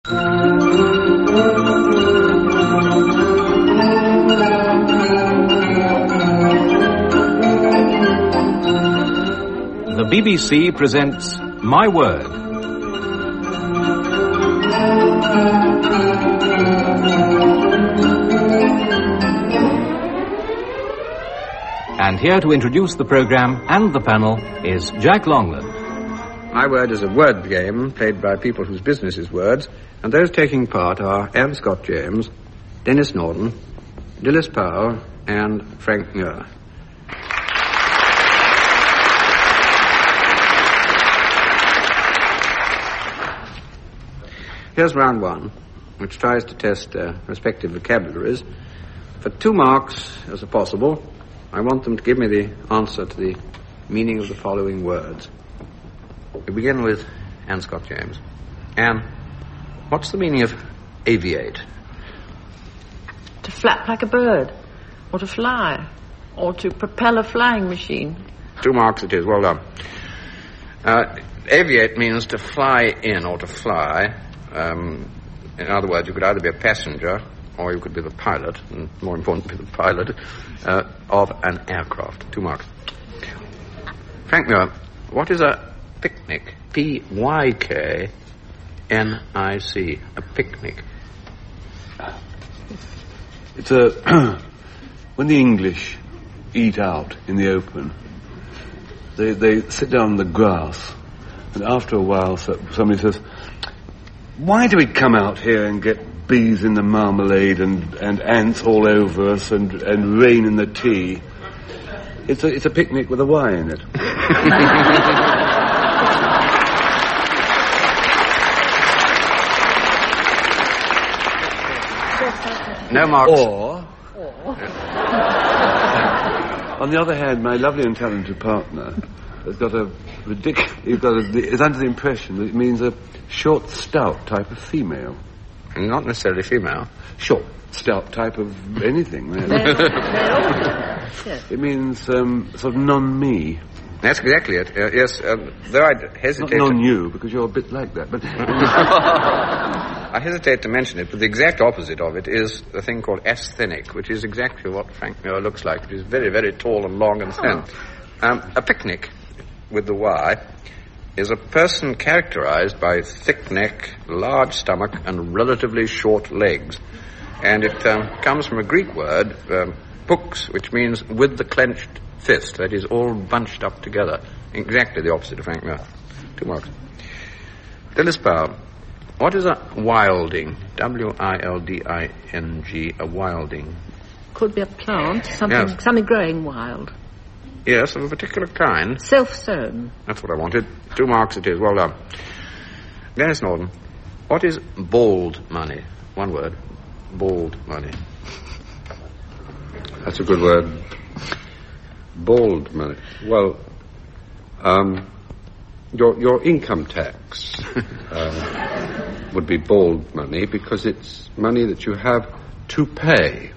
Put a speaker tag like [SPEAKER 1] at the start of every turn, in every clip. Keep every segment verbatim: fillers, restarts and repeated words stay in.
[SPEAKER 1] The B B C presents My Word. And here to introduce the programme and the panel is Jack Longland.
[SPEAKER 2] My Word is a word game played by people whose business is words, and those taking part are Anne Scott James, Denis Norden, Dilys Powell, and Frank Muir. Here's round one, which tries to test uh, respective vocabularies. For two marks, as possible, I want them to give me the answer to the meaning of the following words. We begin with Anne Scott James. Anne, what's the meaning of aviate?
[SPEAKER 3] To flap like a bird, or to fly, or to propel a flying machine.
[SPEAKER 2] Two marks it is, well done. Uh, aviate means to fly in or to fly. Um, in other words, you could either be a passenger or you could be the pilot, and more importantly, the pilot uh, of an aircraft. Two marks. Frank Muir, what is a picnic? P Y K N I C. A picnic.
[SPEAKER 4] It's a... when the English eat out in the open, they, they sit down on the grass, and after a while so, somebody says, why do we come out here and get bees in the marmalade and, and ants all over us and, and rain in the tea? It's a, it's a picnic with a Y in it.
[SPEAKER 2] No marks.
[SPEAKER 4] Or, on the other hand, my lovely and talented partner has got a ridiculous... You've got a, is under the impression that it means a short, stout type of female.
[SPEAKER 2] Not necessarily female.
[SPEAKER 4] Short, stout type of anything. Really. It means um, sort of non-me.
[SPEAKER 2] That's exactly it. Uh, yes, uh, though I hesitate...
[SPEAKER 4] Not non-you, because you're a bit like that, but...
[SPEAKER 2] I hesitate to mention it, but the exact opposite of it is a thing called asthenic, which is exactly what Frank Muir looks like. It is very, very tall and long and thin. Oh. Um, a picnic, with the Y, is a person characterized by thick neck, large stomach, and relatively short legs. And it um, comes from a Greek word, um, pux, which means with the clenched fist. That is, all bunched up together. Exactly the opposite of Frank Muir. Two marks. Dilys Powell. What is a wilding? W I L D I N G, a wilding.
[SPEAKER 3] Could be a plant, something,
[SPEAKER 2] Yes.
[SPEAKER 3] something growing wild.
[SPEAKER 2] Yes, of a particular kind.
[SPEAKER 3] Self-sown.
[SPEAKER 2] That's what I wanted. Two marks it is. Well done. Denis Norden. What is bald money? One word. Bald money.
[SPEAKER 5] That's a good word. Bald money. Well, um, your your income tax uh, would be bald money because it's money that you have to pay.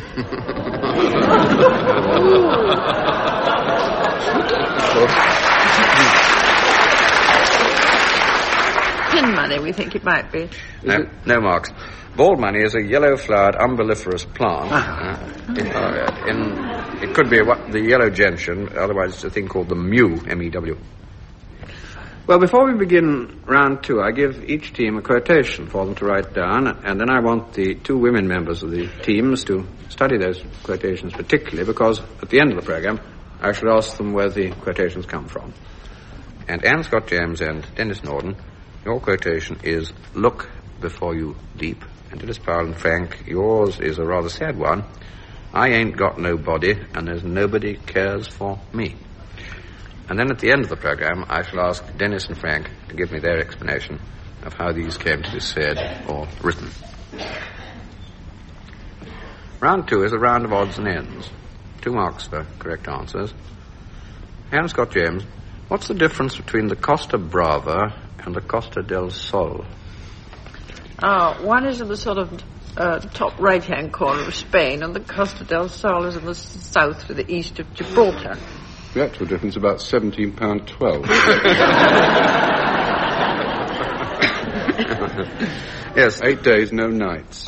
[SPEAKER 3] Pin money, we think it might be.
[SPEAKER 2] No, no marks. Bald money is a yellow-flowered umbelliferous plant. uh, in, uh, in, it could be a, what, the yellow gentian, otherwise it's a thing called the mew, M E W. Well, before we begin round two, I give each team a quotation for them to write down, and then I want the two women members of the teams to study those quotations particularly, because at the end of the programme, I shall ask them where the quotations come from. And Anne Scott James and Denis Norden, your quotation is, look before you leap. And Dilys Powell and Frank, yours is a rather sad one. I ain't got nobody, and there's nobody cares for me. And then at the end of the programme, I shall ask Denis and Frank to give me their explanation of how these came to be said or written. Round two is a round of odds and ends. Two marks for correct answers. Anne Scott James, what's the difference between the Costa Brava and the Costa del Sol?
[SPEAKER 3] Uh, one is in the sort of uh, top right-hand corner of Spain, and the Costa del Sol is in the south to the east of Gibraltar.
[SPEAKER 5] The actual difference is about seventeen pounds twelve.
[SPEAKER 2] Yes.
[SPEAKER 5] Eight days, no nights.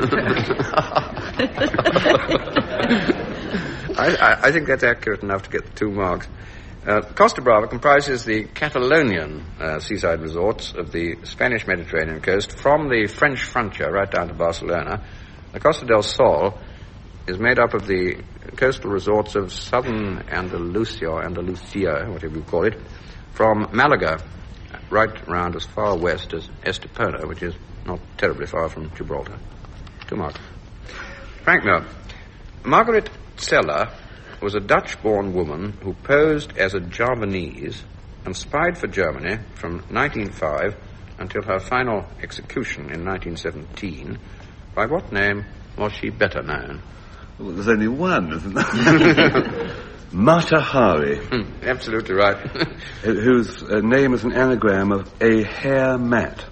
[SPEAKER 2] I, I, I think that's accurate enough to get the two marks. Uh, Costa Brava comprises the Catalonian uh, seaside resorts of the Spanish Mediterranean coast from the French frontier right down to Barcelona. The Costa del Sol is made up of the coastal resorts of southern Andalusia, or Andalusia, whatever you call it, from Malaga right round as far west as Estepona, which is not terribly far from Gibraltar. Two marks. Frank Miller. Margaret Zeller was a Dutch-born woman who posed as a Javanese and spied for Germany from nineteen oh five until her final execution in nineteen seventeen. By what name was she better known?
[SPEAKER 4] Well, there's only one, isn't there? Mata Hari.
[SPEAKER 2] Hmm, absolutely right.
[SPEAKER 4] Whose uh, name is an anagram of a hair mat.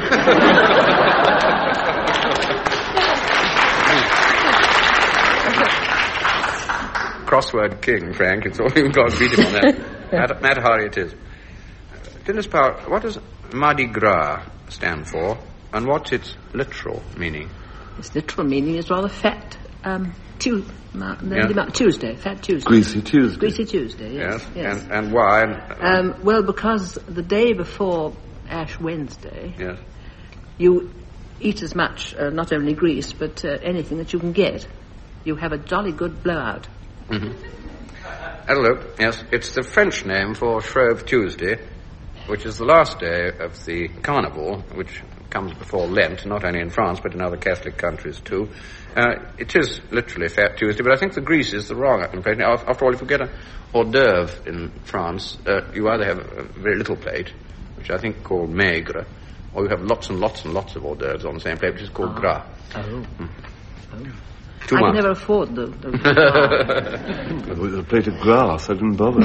[SPEAKER 2] Crossword king, Frank. It's all you've got to beat him on that. Matt, Matt Hari it is. Dennis Powell, what does Mardi Gras stand for, and what's its literal meaning?
[SPEAKER 6] Its literal meaning is rather fat. Um, tu- ma-
[SPEAKER 2] Yeah.
[SPEAKER 6] ma- Tuesday, Fat Tuesday.
[SPEAKER 4] Greasy Tuesday.
[SPEAKER 6] Greasy Tuesday, yes.
[SPEAKER 2] Yes.
[SPEAKER 6] yes.
[SPEAKER 2] And, and why? And,
[SPEAKER 6] Um, well, because the day before Ash Wednesday,
[SPEAKER 2] yes.
[SPEAKER 6] you eat as much, uh, not only grease, but uh, anything that you can get. You have a jolly good blowout.
[SPEAKER 2] Mm-hmm. Hello. Yes, it's the French name for Shrove Tuesday, which is the last day of the carnival, which comes before Lent, not only in France, but in other Catholic countries too. Uh, it is literally Fat Tuesday, but I think the grease is the wrong impression. After all, if you get an hors d'oeuvre in France, uh, you either have a very little plate, which I think called maigre, or you have lots and lots and lots of hors d'oeuvres on the same plate, which is called
[SPEAKER 6] Oh.
[SPEAKER 2] gras.
[SPEAKER 6] Oh.
[SPEAKER 2] Mm.
[SPEAKER 6] Oh.
[SPEAKER 2] Two
[SPEAKER 6] I
[SPEAKER 2] marks.
[SPEAKER 6] can never afford the... the
[SPEAKER 4] With a plate of grass, I didn't bother.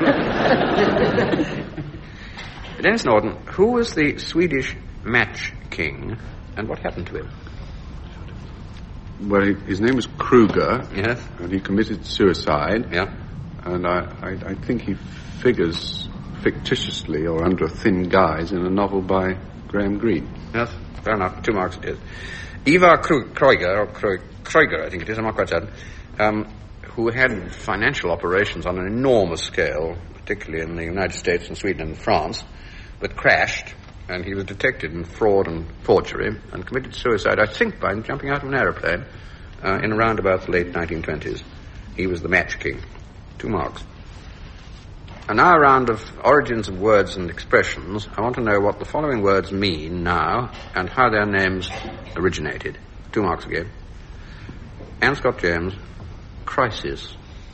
[SPEAKER 2] Dennis Norton, who was the Swedish match king, and what happened to him?
[SPEAKER 5] Well, he, his name was Kruger.
[SPEAKER 2] Yes.
[SPEAKER 5] And he committed suicide.
[SPEAKER 2] Yeah.
[SPEAKER 5] And I, I, I think he figures fictitiously or under a thin guise in a novel by Graham Greene.
[SPEAKER 2] Yes, fair enough. Two marks it is. Ivar Kru- Kreuger, or Kreu- Kreuger, I think it is, I'm not quite certain, um, who had financial operations on an enormous scale, particularly in the United States and Sweden and France, but crashed, and he was detected in fraud and forgery and committed suicide, I think, by jumping out of an aeroplane uh, in around about the late nineteen twenties. He was the match king. Two marks. And now a round of origins of words and expressions. I want to know what the following words mean now and how their names originated. Two marks again. Anne Scott James, crisis.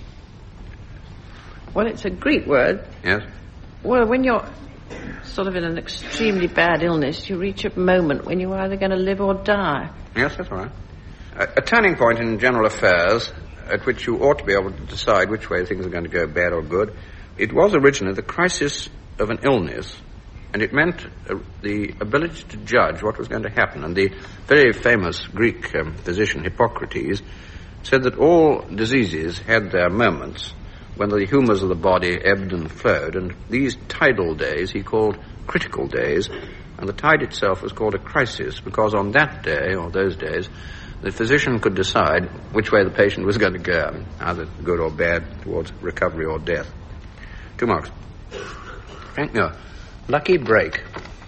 [SPEAKER 3] Well, it's a Greek word.
[SPEAKER 2] Yes?
[SPEAKER 3] Well, when you're sort of in an extremely bad illness, you reach a moment when you're either going to live or die.
[SPEAKER 2] Yes, that's all right. A, a turning point in general affairs at which you ought to be able to decide which way things are going to go, bad or good. It was originally the crisis of an illness, and it meant uh, the ability to judge what was going to happen. And the very famous Greek um, physician Hippocrates said that all diseases had their moments when the humours of the body ebbed and flowed, and these tidal days he called critical days, and the tide itself was called a crisis, because on that day, or those days, the physician could decide which way the patient was going to go, either good or bad, towards recovery or death. Two marks. Frank Muir. Lucky break.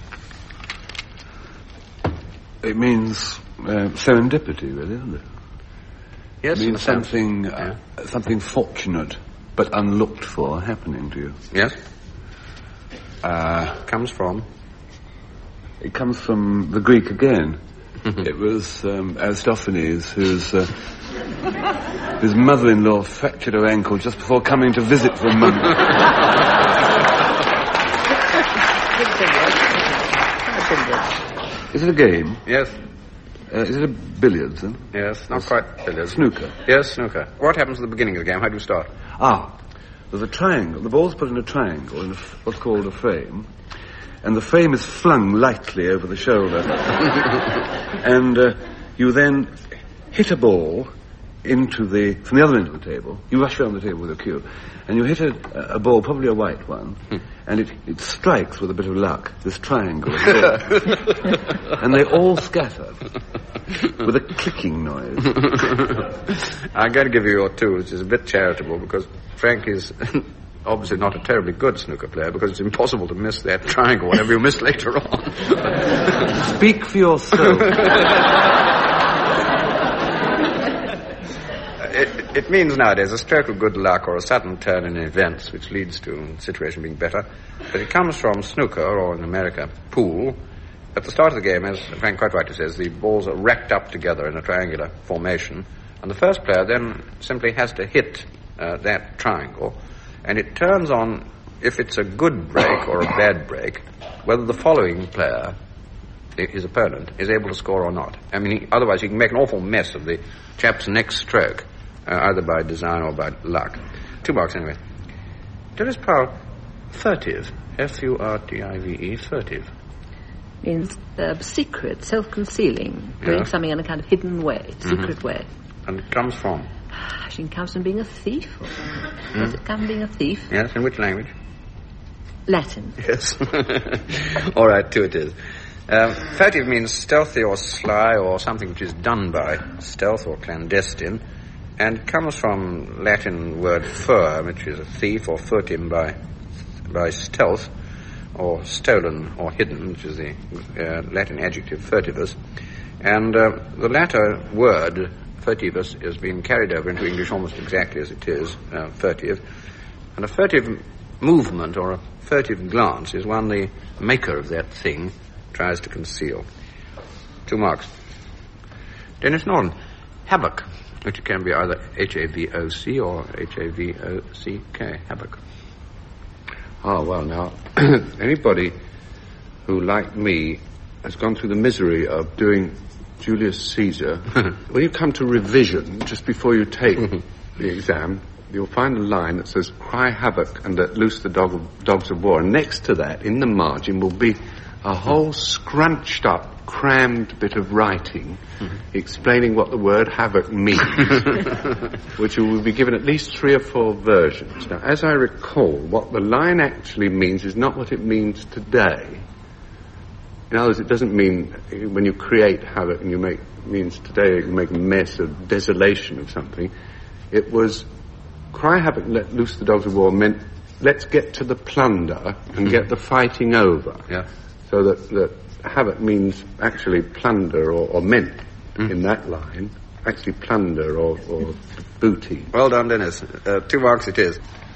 [SPEAKER 4] It means uh, serendipity, really, doesn't it?
[SPEAKER 2] Yes,
[SPEAKER 4] It
[SPEAKER 2] in a
[SPEAKER 4] means
[SPEAKER 2] sense.
[SPEAKER 4] something, uh, something fortunate but unlooked for happening to you.
[SPEAKER 2] Yes,
[SPEAKER 4] Uh,
[SPEAKER 2] comes from.
[SPEAKER 4] it comes from the Greek again. It was um, Aristophanes whose uh, whose mother-in-law fractured her ankle just before coming to visit for a month. Is it a game?
[SPEAKER 2] Yes,
[SPEAKER 4] Uh, is it a billiards then?
[SPEAKER 2] yes, not quite billiards.
[SPEAKER 4] Snooker.
[SPEAKER 2] Yes, snooker. What happens at the beginning of the game? How do you start?
[SPEAKER 4] Ah, there's a triangle. The ball's put in a triangle in a f- what's called a frame, and the frame is flung lightly over the shoulder. And uh, you then hit a ball into the, from the other end of the table, you rush around the table with a cue, and you hit a, a ball, probably a white one, hmm. and it, it strikes with a bit of luck, this triangle. And they all scatter with a clicking noise.
[SPEAKER 2] I'm going to give you your two, which is a bit charitable, because Frank is obviously not a terribly good snooker player, because it's impossible to miss that triangle, whatever you miss later on.
[SPEAKER 4] Speak for yourself.
[SPEAKER 2] It, it means nowadays a stroke of good luck or a sudden turn in events which leads to the situation being better. But it comes from snooker, or in America, pool. At the start of the game, as Frank quite rightly says, the balls are racked up together in a triangular formation, and the first player then simply has to hit uh, that triangle, and it turns on if it's a good break or a bad break, whether the following player, his opponent, is able to score or not. I mean, he, otherwise you can make an awful mess of the chap's next stroke. Uh, either by design or by luck. Two marks anyway. Dennis Powell, furtive. F U R T I V E, furtive.
[SPEAKER 6] Means uh, secret, self-concealing, doing
[SPEAKER 2] Yeah.
[SPEAKER 6] something in a kind of hidden way, secret
[SPEAKER 2] Mm-hmm.
[SPEAKER 6] way.
[SPEAKER 2] And it comes from?
[SPEAKER 6] I think it comes from being a thief. Or
[SPEAKER 2] Mm.
[SPEAKER 6] Does it come from being a thief?
[SPEAKER 2] Yes, in which language?
[SPEAKER 6] Latin.
[SPEAKER 2] Yes. All right, two it is. Um, furtive means stealthy or sly or something which is done by stealth or clandestine. And it comes from Latin word fur, which is a thief, or furtim by by stealth, or stolen or hidden, which is the uh, Latin adjective furtivus. And uh, the latter word, furtivus, has been carried over into English almost exactly as it is, uh, furtive. And a furtive movement or a furtive glance is one the maker of that thing tries to conceal. Two marks. Dennis Norton, havoc, which can be either H A V O C or H A V O C K, havoc.
[SPEAKER 5] Oh, well, now, anybody who, like me, has gone through the misery of doing Julius Caesar, when you come to revision, just before you take the exam, you'll find a line that says, cry havoc and let loose the dog of, dogs of war. And next to that, in the margin, will be a whole scrunched up, crammed bit of writing mm-hmm. explaining what the word havoc means, which will be given at least three or four versions. Now, as I recall, what the line actually means is not what it means today. In other words, it doesn't mean when you create havoc and you make, means today you make a mess of desolation of something. It was, cry havoc and let loose the dogs of war meant, let's get to the plunder and get the fighting over.
[SPEAKER 2] Yeah.
[SPEAKER 5] So that, that havoc means actually plunder, or, or meant mm. in that line, actually plunder or, or booty.
[SPEAKER 2] Well done, Dennis. Uh, two marks it is.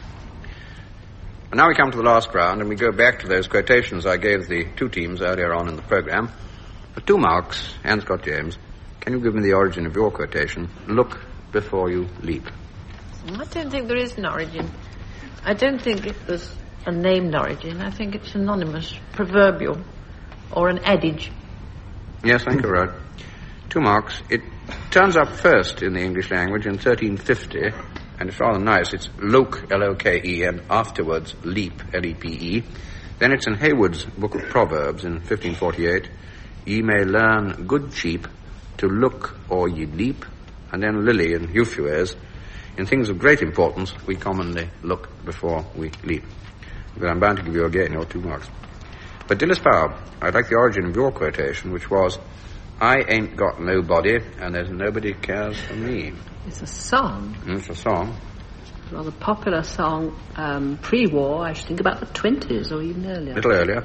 [SPEAKER 2] And now we come to the last round, and we go back to those quotations I gave the two teams earlier on in the programme. For two marks, Anne Scott James, can you give me the origin of your quotation? Look before you leap.
[SPEAKER 3] I don't think there is an origin. I don't think it was a named origin. I think it's anonymous, proverbial, or an adage.
[SPEAKER 2] Yes, I think you're right. Two marks. It turns up first in the English language in thirteen fifty, and it's rather nice. It's loke, L O K E, and afterwards leap, L E P E. Then it's in Haywood's Book of Proverbs in fifteen forty-eight. Ye may learn good cheap to look or ye leap. And then Lilly in Euphues. In things of great importance, we commonly look before we leap. But I'm bound to give you again your two marks. But Dilys Powell, I'd like the origin of your quotation, which was, I ain't got nobody, and there's nobody cares for me.
[SPEAKER 6] It's a song.
[SPEAKER 2] Mm, it's a song.
[SPEAKER 6] A rather popular song um, pre-war, I should think about the twenties or even earlier.
[SPEAKER 2] A little earlier.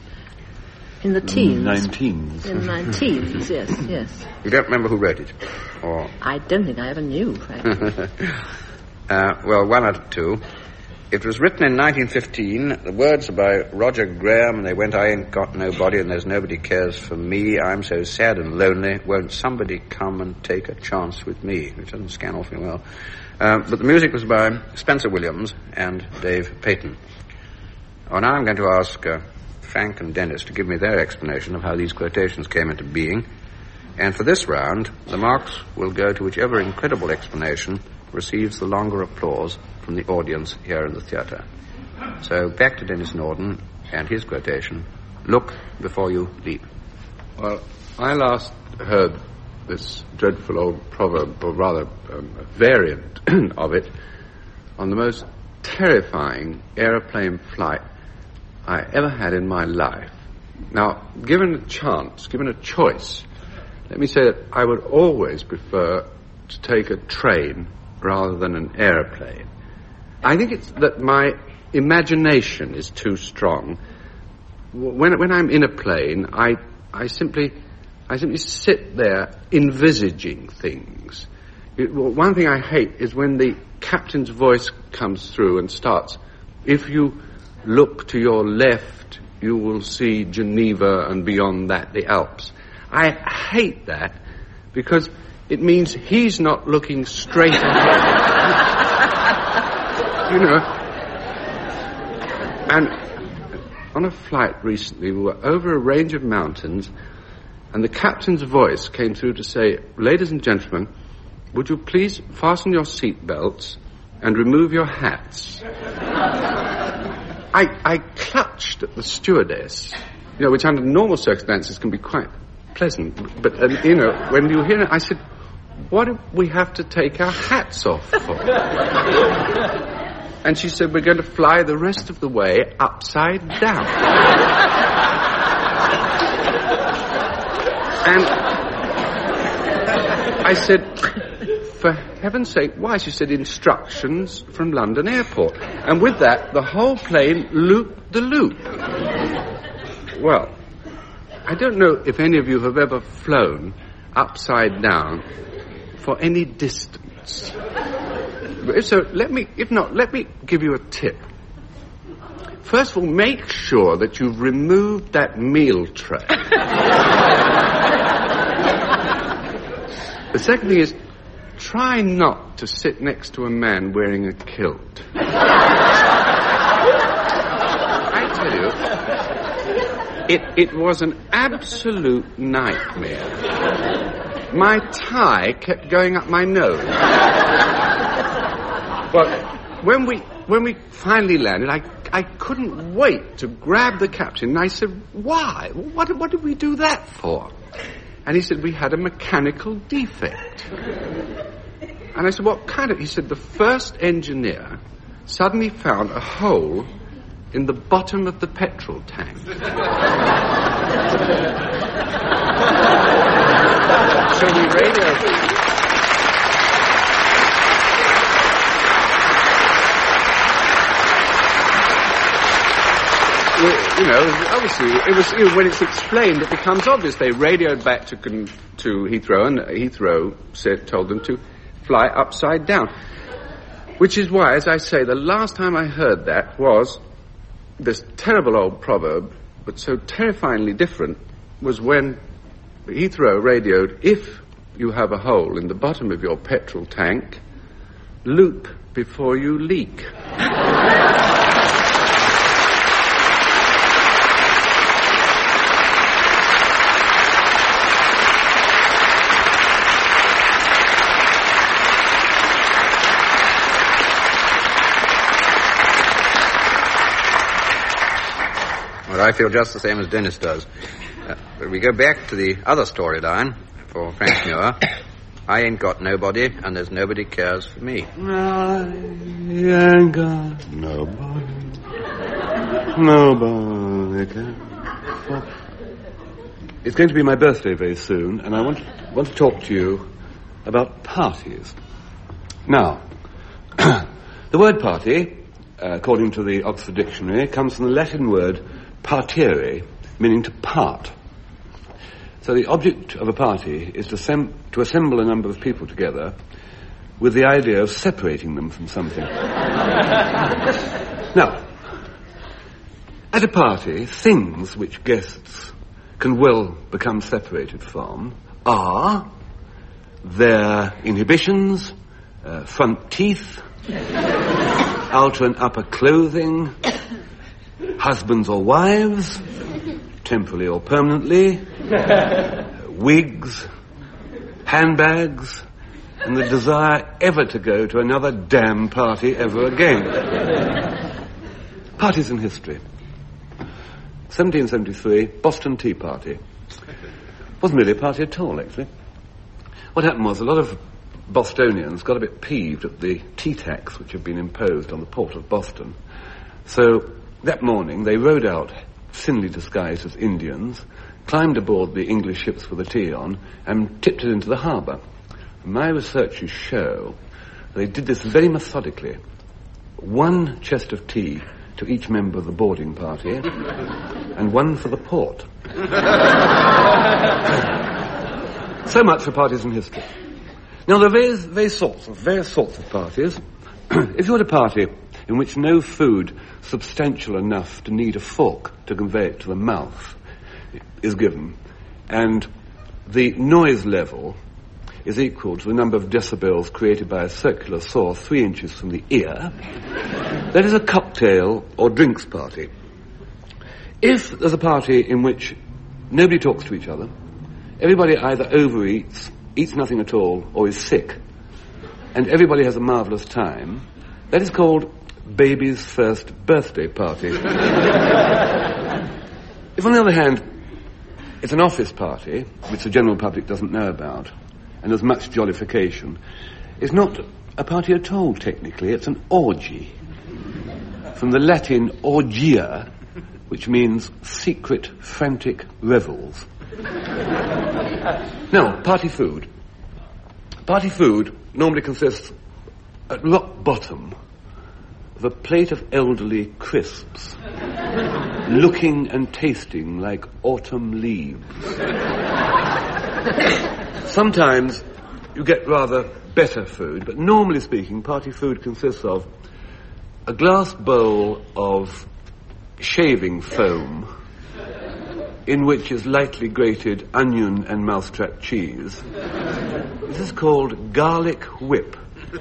[SPEAKER 6] In the teens.
[SPEAKER 4] Nineteens.
[SPEAKER 6] In the nineteens, yes, yes.
[SPEAKER 2] You don't remember who wrote it? Or
[SPEAKER 6] I don't think I ever knew, frankly.
[SPEAKER 2] uh, well, one out of two. It was written in nineteen fifteen. The words are by Roger Graham, and they went, I ain't got nobody, and there's nobody cares for me. I'm so sad and lonely. Won't somebody come and take a chance with me? Which doesn't scan awfully well. Uh, but the music was by Spencer Williams and Dave Payton. Oh, now I'm going to ask uh, Frank and Dennis to give me their explanation of how these quotations came into being. And for this round, the marks will go to whichever incredible explanation receives the longer applause from the audience here in the theatre. So back to Dennis Norton and his quotation, look before you leap.
[SPEAKER 5] Well, I last heard this dreadful old proverb, or rather um, a variant of it, on the most terrifying aeroplane flight I ever had in my life. Now, given a chance, given a choice, let me say that I would always prefer to take a train rather than an aeroplane. I think it's that my imagination is too strong. When when I'm in a plane, I I simply I simply sit there envisaging things. It, well, one thing I hate is when the captain's voice comes through and starts, "If you look to your left, you will see Geneva, and beyond that the Alps." I hate that because it means he's not looking straight ahead. You know. And on a flight recently, we were over a range of mountains, and the captain's voice came through to say, "Ladies and gentlemen, would you please fasten your seat belts and remove your hats?" I, I clutched at the stewardess, you know, which under normal circumstances can be quite pleasant. But, uh, you know, when you hear it, I said, "What do we have to take our hats off for?" And she said, "We're going to fly the rest of the way upside down." And I said, "For heaven's sake, why?" She said, "Instructions from London Airport." And with that, the whole plane looped the loop. Well, I don't know if any of you have ever flown upside down for any distance. So let me, if not, let me give you a tip. First of all, make sure that you've removed that meal tray. The second thing is, try not to sit next to a man wearing a kilt. I tell you, it, it was an absolute nightmare. My tie kept going up my nose. Well, when we when we finally landed, I I couldn't wait to grab the captain, and I said, "Why? What what did we do that for?" And he said, "We had a mechanical defect." And I said, "What kind of?" He said, "The first engineer suddenly found a hole in the bottom of the petrol tank." So we radioed. Well, you know, obviously, it was, you know, when it's explained, it becomes obvious. They radioed back to to Heathrow, and Heathrow said, told them to fly upside down. Which is why, as I say, the last time I heard that was this terrible old proverb, but so terrifyingly different, was when Heathrow radioed, "If you have a hole in the bottom of your petrol tank, loop before you leak."
[SPEAKER 2] I feel just the same as Dennis does. Uh, but we go back to the other storyline for Frank Muir. I ain't got nobody, and there's nobody cares for me.
[SPEAKER 4] I ain't got nobody. Nobody cares for... It's going to be my birthday very soon, and I want, want to talk to you about parties. Now, the word party, uh, according to the Oxford Dictionary, comes from the Latin word partere, meaning to part. So the object of a party is to, sem- to assemble a number of people together with the idea of separating them from something. Now, at a party, things which guests can well become separated from are their inhibitions, uh, front teeth, outer and upper clothing, husbands or wives, temporarily or permanently, wigs, handbags, and the desire ever to go to another damn party ever again. Parties in history. seventeen seventy-three, Boston Tea Party. Wasn't really a party at all, actually. what happened was a lot of Bostonians got a bit peeved at the tea tax which had been imposed on the port of Boston. So that morning they rowed out, thinly disguised as Indians, climbed aboard the English ships with the tea on, and tipped it into the harbour. My researches show they did this very methodically. One chest of tea to each member of the boarding party, and one for the port. So much for parties in history. Now, there are various, various sorts of various sorts of parties. If you had a party in which no food substantial enough to need a fork to convey it to the mouth is given, and the noise level is equal to the number of decibels created by a circular saw three inches from the ear, that is a cocktail or drinks party. If there's a party in which nobody talks to each other, everybody either overeats, eats nothing at all, or is sick, and everybody has a marvellous time, that is called baby's first birthday party. If, on the other hand, it's an office party, which the general public doesn't know about, and there's much jollification, it's not a party at all, technically. It's an orgy. From the Latin orgia, which means secret, frantic revels. Now, party food. Party food normally consists, at rock bottom, of a plate of elderly crisps, looking and tasting like autumn leaves. Sometimes you get rather better food, but normally speaking, party food consists of a glass bowl of shaving foam in which is lightly grated onion and mousetrap cheese. This is called garlic whip.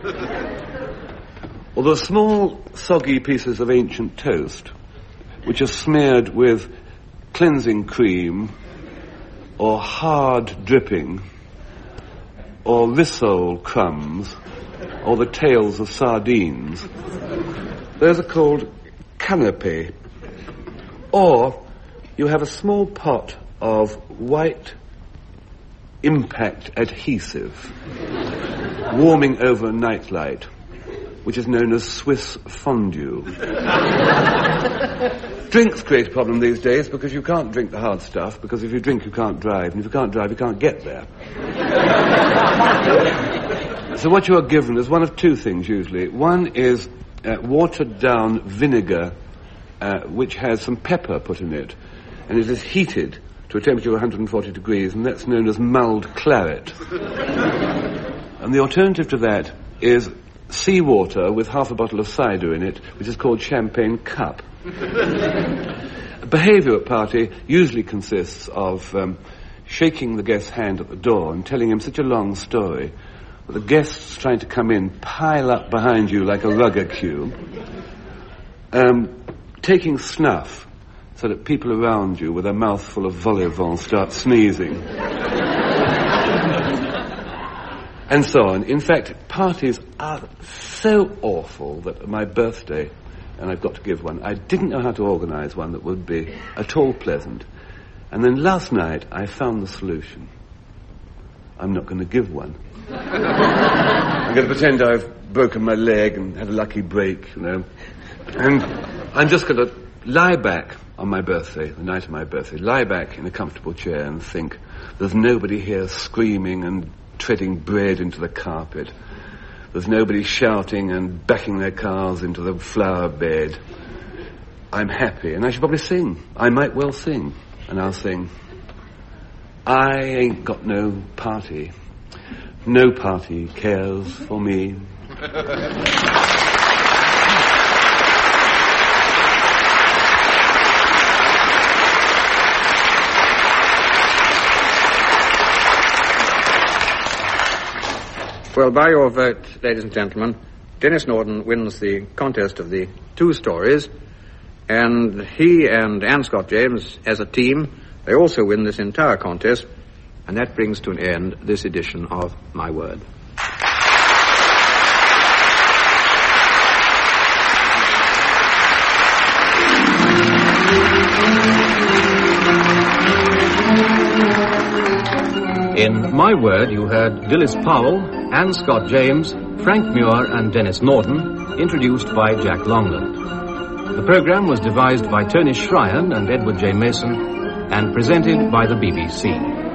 [SPEAKER 4] Or the small, soggy pieces of ancient toast, which are smeared with cleansing cream or hard dripping, or rissole crumbs, or the tails of sardines. Those are called canapé. Or you have a small pot of white impact adhesive warming over a nightlight, which is known as Swiss fondue. Drinks create a problem these days because you can't drink the hard stuff, because if you drink you can't drive, and if you can't drive you can't get there. So what you are given is one of two things usually. One is uh, watered down vinegar uh, which has some pepper put in it, and it is heated to a temperature of one hundred forty degrees, and that's known as mulled claret. And the alternative to that is seawater with half a bottle of cider in it, which is called champagne cup. Behaviour at party usually consists of um, shaking the guest's hand at the door and telling him such a long story that the guests trying to come in pile up behind you like a rugger queue, um, taking snuff so that people around you with a mouthful of vol-au-vent start sneezing. And so on. In fact, parties are so awful that at my birthday, and I've got to give one, I didn't know how to organise one that would be at all pleasant. And then last night I found the solution. I'm not going to give one. I'm going to pretend I've broken my leg and had a lucky break, you know. And I'm just going to lie back on my birthday, the night of my birthday, lie back in a comfortable chair and think, there's nobody here screaming and treading bread into the carpet. There's nobody shouting and backing their cars into the flower bed. I'm happy, and I should probably sing. I might well sing. And I'll sing, I ain't got no party. No party cares for me.
[SPEAKER 2] Well, by your vote, ladies and gentlemen, Dennis Norden wins the contest of the two stories, and he and Anne Scott James, as a team, they also win this entire contest, and that brings to an end this edition of My Word.
[SPEAKER 1] In My Word, you heard Dilys Powell, Anne Scott James, Frank Muir and Dennis Norden, introduced by Jack Longland. The programme was devised by Tony Shryan and Edward J. Mason and presented by the B B C.